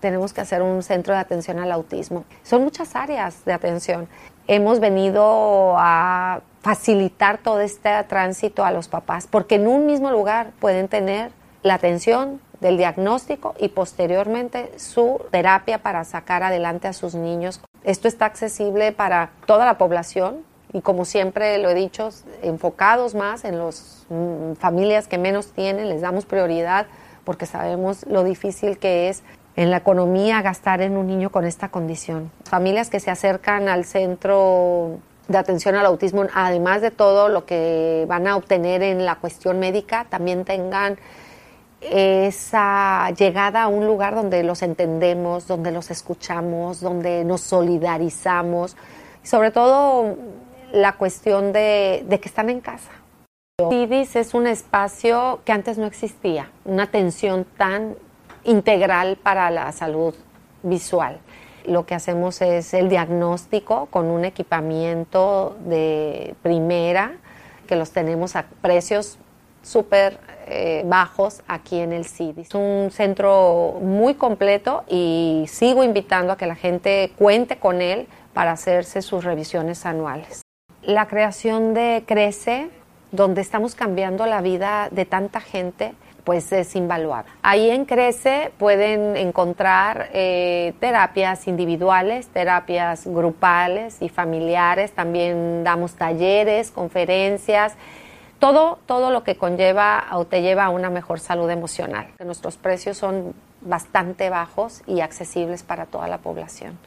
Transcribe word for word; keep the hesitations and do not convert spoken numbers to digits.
tenemos que hacer un centro de atención al autismo. Son muchas áreas de atención. Hemos venido a facilitar todo este tránsito a los papás, porque en un mismo lugar pueden tener la atención del diagnóstico y posteriormente su terapia para sacar adelante a sus niños. Esto está accesible para toda la población y, como siempre lo he dicho, enfocados más en las mm, familias que menos tienen, les damos prioridad porque sabemos lo difícil que es en la economía gastar en un niño con esta condición. Familias que se acercan al centro de atención al autismo, además de todo lo que van a obtener en la cuestión médica, también tengan esa llegada a un lugar donde los entendemos, donde los escuchamos, donde nos solidarizamos, y sobre todo la cuestión de, de que están en casa. CIDIS es un espacio que antes no existía, una atención tan integral para la salud visual. Lo que hacemos es el diagnóstico con un equipamiento de primera, que los tenemos a precios súper eh, bajos aquí en el CIDIS. Es un centro muy completo y sigo invitando a que la gente cuente con él para hacerse sus revisiones anuales. La creación de Crece, donde estamos cambiando la vida de tanta gente, pues es invaluable. Ahí en Crece pueden encontrar eh, terapias individuales, terapias grupales y familiares. También damos talleres, conferencias, todo, todo lo que conlleva o te lleva a una mejor salud emocional. Nuestros precios son bastante bajos y accesibles para toda la población.